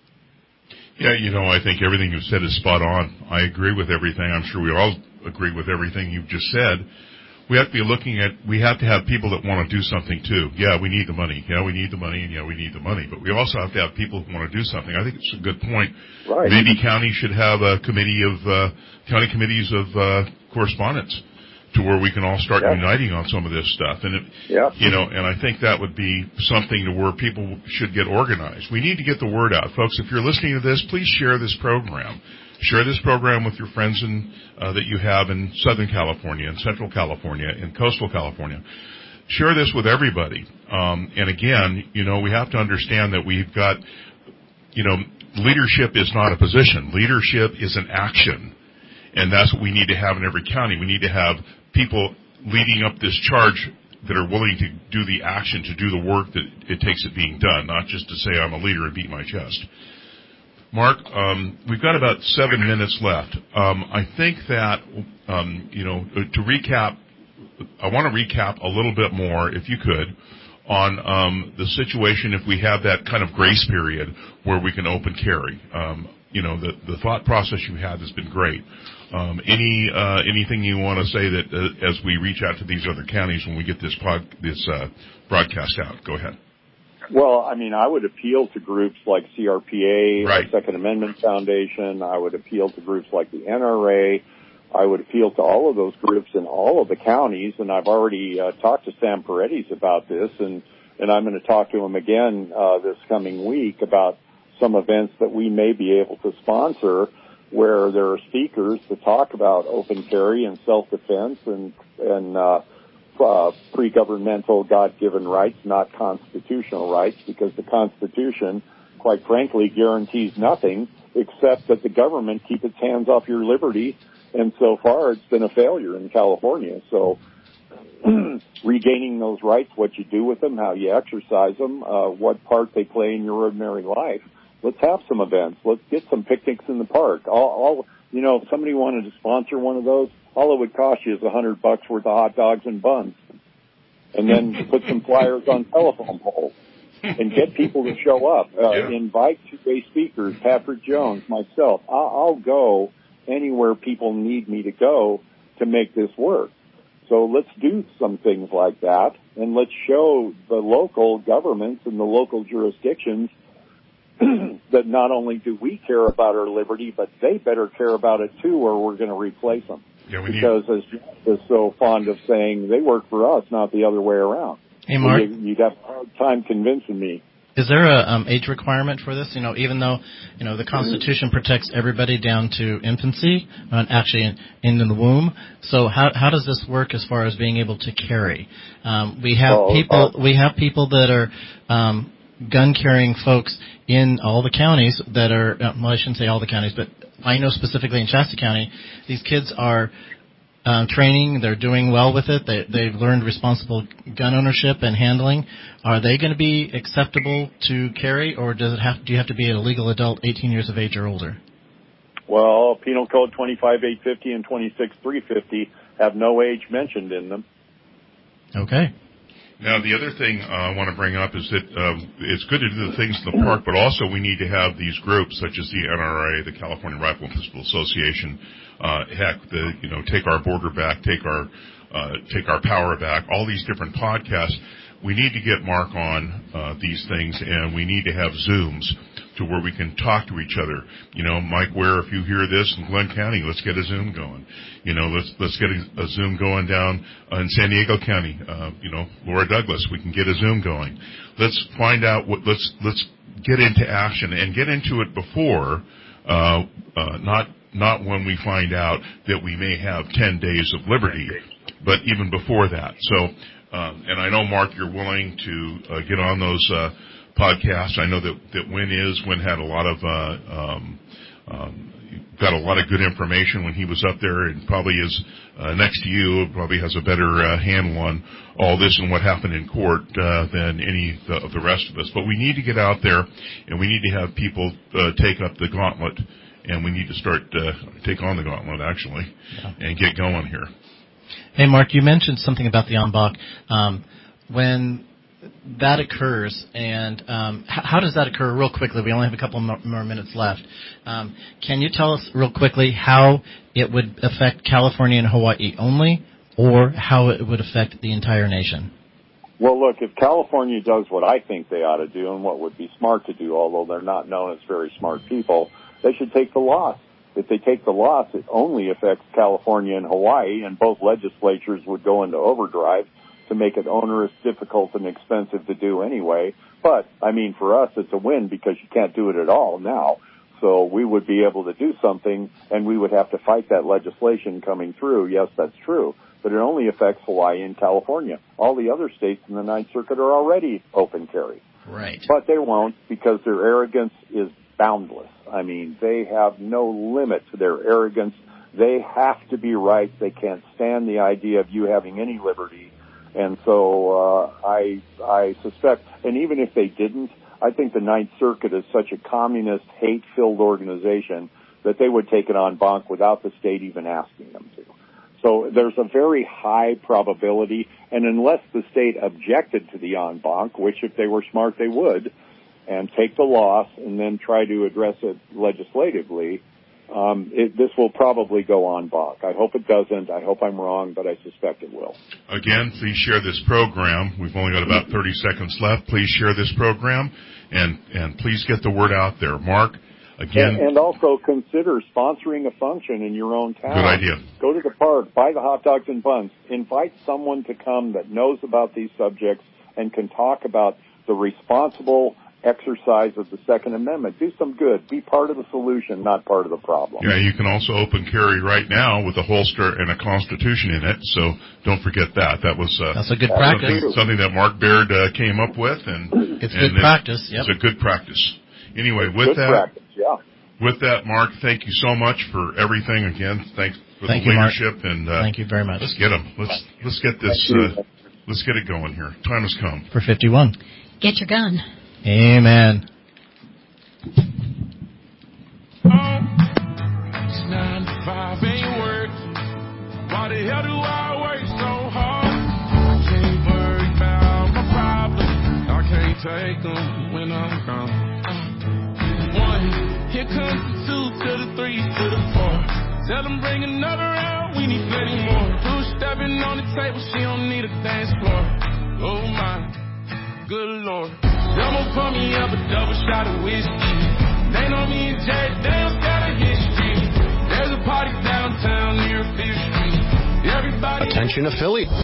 Yeah, you know, I think everything you've said is spot on. I agree with everything. I'm sure we all agree with everything you've just said. We have to be looking at, we have to have people that want to do something too. Yeah, we need the money. Yeah, we need the money, and yeah, we need the money. But we also have to have people who want to do something. I think it's a good point. Right. Maybe county should have a committee of, uh, county committees of, uh, correspondence, to where we can all start yep. uniting on some of this stuff. And, it, yep. you know, and I think that would be something to where people should get organized. We need to get the word out. Folks, if you're listening to this, please share this program. Share this program with your friends in, uh, that you have in Southern California, in Central California, in Coastal California. Share this with everybody. Um, and again, you know, we have to understand that we've got, you know, leadership is not a position. Leadership is an action. And that's what we need to have in every county. We need to have people leading up this charge that are willing to do the action, to do the work that it takes it being done, not just to say I'm a leader and beat my chest. Mark, um, we've got about seven minutes left. Um, I think that, um, you know, to recap, I want to recap a little bit more, if you could, on um, the situation if we have that kind of grace period where we can open carry. Um, you know, the, the thought process you had has been great. Um, any uh, anything you want to say that uh, as we reach out to these other counties when we get this pod, this uh, broadcast out? Go ahead. Well, I mean, I would appeal to groups like C R P A, right. the Second Amendment Foundation. I would appeal to groups like the N R A. I would appeal to all of those groups in all of the counties, and I've already uh, talked to Sam Paredes about this, and, and I'm going to talk to him again uh, this coming week about some events that we may be able to sponsor where there are speakers to talk about open carry and self-defense and, and uh, uh, pre-governmental God-given rights, not constitutional rights, because the Constitution, quite frankly, guarantees nothing except that the government keep its hands off your liberty, and so far it's been a failure in California. So regaining those rights, what you do with them, how you exercise them, uh, what part they play in your ordinary life. Let's have some events. Let's get some picnics in the park. All, all you know, if somebody wanted to sponsor one of those, all it would cost you is a hundred bucks worth of hot dogs and buns, and then put some flyers on telephone poles and get people to show up. Uh, yeah. Invite two-way speakers, Patrick Jones, myself. I'll, I'll go anywhere people need me to go to make this work. So let's do some things like that, and let's show the local governments and the local jurisdictions that not only do we care about our liberty, but they better care about it too, or we're going to replace them. Yeah, we because need... as Jeff is so fond of saying, they work for us, not the other way around. Hey, Mark. You, you'd have a hard time convincing me. Is there a um, age requirement for this? You know, even though, you know, the Constitution protects everybody down to infancy, uh, actually in, in the womb. So how how does this work as far as being able to carry? Um, we have oh, people uh, we have people that are um, gun carrying folks in all the counties that are. Uh, well, I shouldn't say all the counties, but I know specifically in Shasta County, these kids are. Um, training, they're doing well with it. They, they've learned responsible gun ownership and handling. Are they going to be acceptable to carry, or does it have? Do you have to be a legal adult, eighteen years of age or older? Well, Penal Code twenty-five eight fifty and twenty-six three fifty have no age mentioned in them. Okay. Now, the other thing uh, I want to bring up is that um, it's good to do the things in the park, but also we need to have these groups such as the N R A, the California Rifle and Pistol Association, uh, heck, the, you know, Take Our Border Back, Take Our, uh, Take Our Power Back, all these different podcasts. We need to get Mark on uh, these things, and we need to have Zooms to where we can talk to each other. You know, Mike Ware, if you hear this in Glenn County, let's get a Zoom going. You know, let's let's get a, a Zoom going down uh, in San Diego County. Uh, you know, Laura Douglas, we can get a Zoom going. Let's find out what. Let's let's get into action and get into it before, uh, uh, not not when we find out that we may have ten days of liberty, but even before that. So, um, and I know Mark, you're willing to uh, get on those. Uh, podcast. I know that, that Win is, Win had a lot of, uh, um, um, got a lot of good information when he was up there, and probably is, uh, next to you, probably has a better, uh, handle on all this and what happened in court, uh, than any of the, of the rest of us. But we need to get out there, and we need to have people, uh, take up the gauntlet, and we need to start, uh, take on the gauntlet, actually, yeah. and get going here. Hey, Mark, you mentioned something about the en banc. Um, when, that occurs, and um, h- how does that occur real quickly? We only have a couple more, more minutes left. Um, can you tell us real quickly how it would affect California and Hawaii only, or how it would affect the entire nation? Well, look, if California does what I think they ought to do and what would be smart to do, although they're not known as very smart people, they should take the loss. If they take the loss, it only affects California and Hawaii, and both legislatures would go into overdrive to make it onerous, difficult, and expensive to do anyway. But, I mean, for us, it's a win because you can't do it at all now. So we would be able to do something, and we would have to fight that legislation coming through. Yes, that's true. But it only affects Hawaii and California. All the other states in the Ninth Circuit are already open carry. Right. But they won't because their arrogance is boundless. I mean, they have no limit to their arrogance. They have to be right. They can't stand the idea of you having any liberty. And so uh, I I suspect, and even if they didn't, I think the Ninth Circuit is such a communist, hate-filled organization that they would take it en banc without the state even asking them to. So there's a very high probability, and unless the state objected to the en banc, which if they were smart they would, and take the loss and then try to address it legislatively, Um, it, this will probably go en banc. I hope it doesn't. I hope I'm wrong, but I suspect it will. Again, please share this program. We've only got about thirty seconds left. Please share this program, and, and please get the word out there. Mark, again. And, and also consider sponsoring a function in your own town. Good idea. Go to the park, buy the hot dogs and buns. Invite someone to come that knows about these subjects and can talk about the responsible exercise of the Second Amendment. Do some good. Be part of the solution, not part of the problem. Yeah, you can also open carry right now with a holster and a Constitution in it, so don't forget that. That was uh, That's a good practice. Something, something that Mark Baird uh, came up with, and it's and good practice. Yep. It's a good practice. Anyway, it's with good that, practice, yeah. With that, Mark, thank you so much for everything. Again, thanks for thank the you, leadership, Mark. and uh, thank you very much. Let's get them. Let's let's get this. Uh, let's get it going here. Time has come for fifty-one. Get your gun. Amen. nine to five ain't work. Why the hell do I work so hard? I can't worry about my problems. I can't take them when I'm gone. One, here comes the two to the three to the four. Tell them bring another round, we need plenty more. Two stepping on the table, she don't need a dance floor. Oh my, good lord. Double pour me up a double shot of whiskey. They know me and Jay, they don't got a history. There's a party downtown near Fifth Street. Everybody. Attention affiliate.